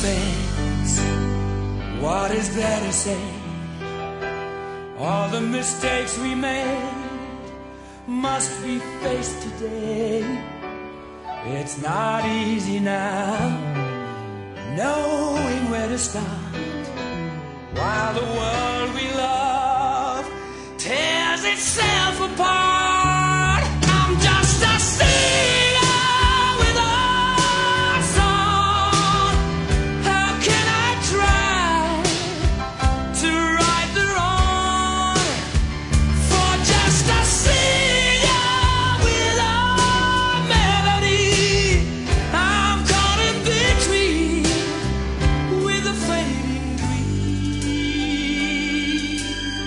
fades. What is there to say? All the mistakes we made must be faced today. It's not easy now, knowing where to start, while the world we love tears itself apart. I'm just a singer with a song. How can I try to right the wrong? For just a singer with a melody, I'm caught in between with a fading dream.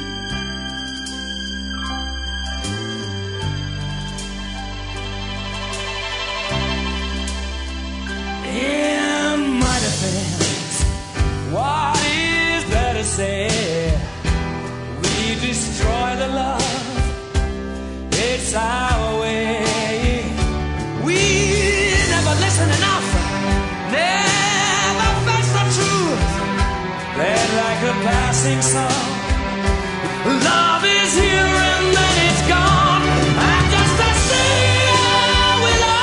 In my defense, what is there to say? We destroy the love, it's our way. We never listen enough, never face the truth. Played like a passing song. Love is here and then it's gone. I'm just a singer with a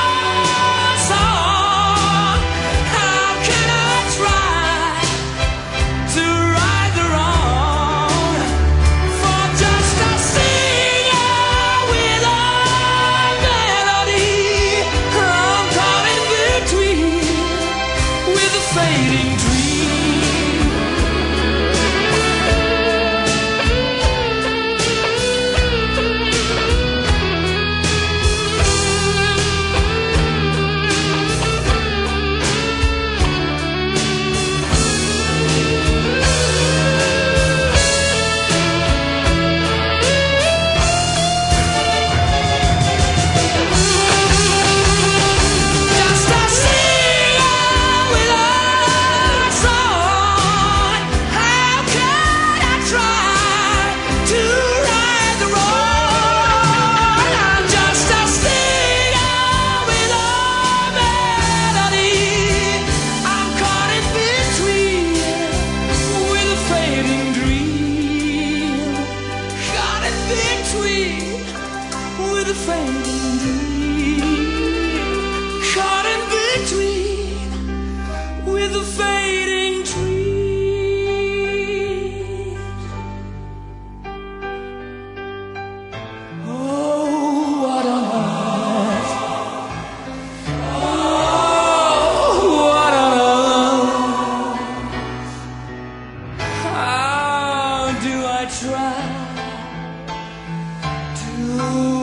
song. How can I try to right the wrong? For just a singer with a melody, I'm caught in between with a fading dream. Just a singer with a song. How can I try to right the wrong? I'm just a singer with a melody. I'm caught in between with a fading dream. Caught in between with a fading dream. Caught in between with a fading dream. Oh, what on earth? Oh, what on earth? How do I try to